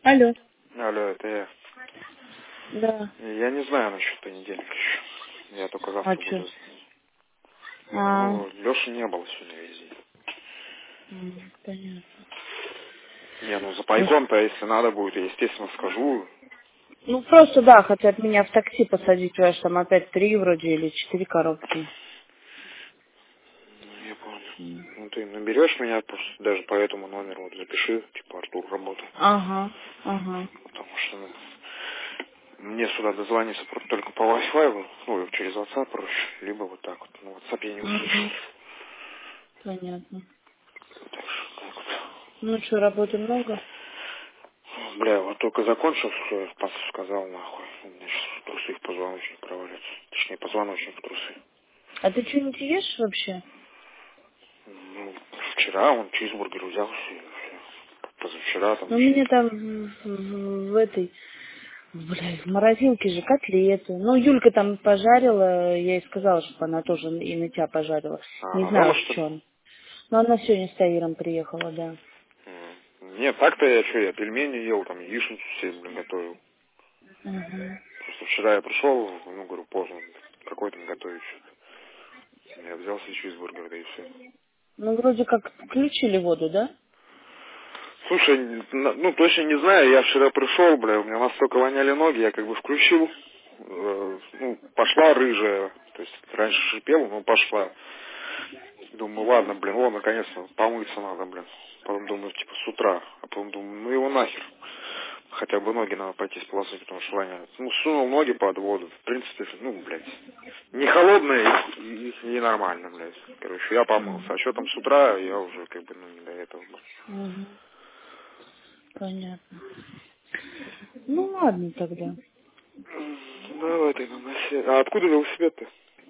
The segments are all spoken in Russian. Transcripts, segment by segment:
Алло. Алло, это я. Да. Я не знаю насчет понедельника еще. Я только А завтра чё? буду. А, Ну, Леши не было сегодня весь день. понятно. Не, ну за Ну, пайком-то, если надо будет, я, естественно, скажу. ну, просто, да, хотят меня в такси посадить, потому что там опять 3 вроде или 4 коробки. Ну, я понял. Ну, ты наберешь меня просто даже по этому номеру, вот запиши, типа Артур работает. Ага, ага. Потому что мне сюда дозвониться только по Wi-Fi, ну, через WhatsApp проще, либо вот так вот. Ну, WhatsApp я не услышу. Угу. Понятно. Так что так вот. Ну что, работы много? Бля, вот только закончил, что я сказал, нахуй. У меня сейчас трусы в позвоночник провалятся. Точнее, позвоночник в трусы. А ты что-нибудь ешь вообще? Ну, вчера он чизбургер взял, все. Позавчера там Ну, у еще. меня там в этой, бля, в морозилке же котлеты. Ну, Юлька там пожарила, я ей сказала, чтобы она тоже и на тебя пожарила. А, Не она дома, знаю, в что ли? чем. Но она сегодня с Таиром приехала, да. Нет, так-то я что, я пельмени ел, там яичницу себе, блин, готовил. Угу. Просто вчера я пришел, ну, говорю, поздно, какой там готовить что-то. Я взял себе чизбургер, да и все. Ну, вроде как включили воду, да? Слушай, ну, точно не знаю, я вчера пришел, бля, у меня настолько воняли ноги, я как бы включил, ну, пошла рыжая, то есть раньше шипела, но пошла. Думаю, ладно, блин, о, наконец-то, помыться надо, блин. Потом думаю, типа, с утра, а потом думаю, ну его нахер. Хотя бы ноги надо пойти сполоснуть, потому что воняют. Ну, сунул ноги под воду, в принципе, ну, блядь, не холодные и нормально, блядь. Короче, я помылся. А что там с утра, я уже, как бы, ну, не до этого был. Угу. Понятно. Ну, ладно тогда. Давай ты на носе. А откуда велосипед-то?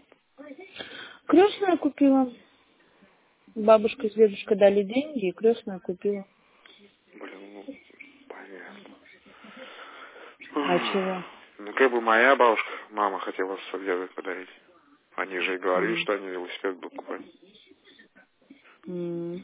Крестная купила. Бабушка с дедушкой дали деньги, и крестная купила. Блин, ну, понятно. А чего? Ну, как бы моя бабушка, мама хотела с подарить. Они же и говорили, М. что они велосипед будут покупать. М.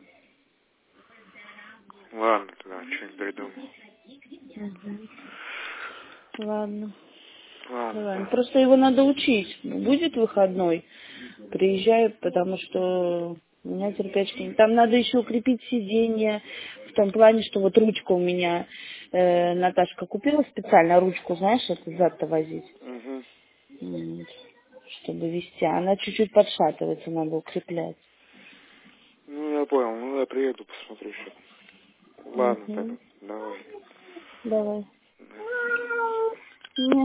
Ладно, тогда что-нибудь придумал. Мгм. Ладно. Ладно, Давай. да. Просто его надо учить. Будет выходной, приезжай, потому что у меня терпячки нет. Там надо еще укрепить сиденье, в том плане, что вот ручка у меня, Наташка купила специально ручку, знаешь, это зад-то возить, Угу. М, чтобы вести. Она чуть-чуть подшатывается, надо укреплять. Ну, я понял. Ну, я приеду, посмотрю еще. Ладно, тогда. Угу. Давай. Давай. Да. Нет.